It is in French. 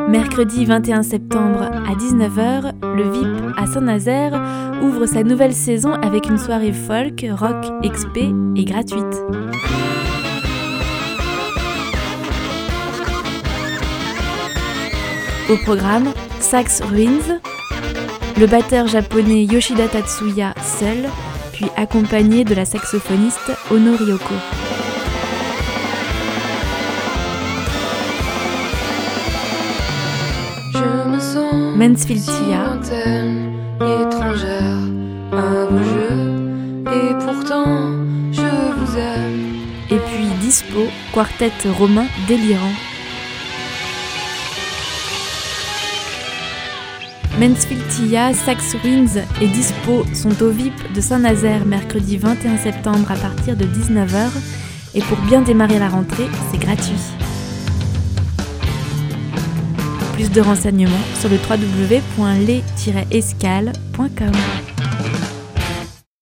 Mercredi 21 septembre à 19h, le VIP à Saint-Nazaire ouvre sa nouvelle saison avec une soirée folk, rock, expé et gratuite. Au programme, Sax Ruins, le batteur japonais Yoshida Tatsuya seul, puis accompagné de la saxophoniste Ono Ryoko. Je me sens Mansfield si Tia, lointaine, étrangère à vos jeux, et pourtant je vous aime. et puis Dispo, quartet romain délirant. Mansfield Tia, Sax Ruins et Dispo sont au VIP de Saint-Nazaire mercredi 21 septembre à partir de 19h, et pour bien démarrer la rentrée, c'est gratuit. Plus de renseignements sur le www.les-escales.com.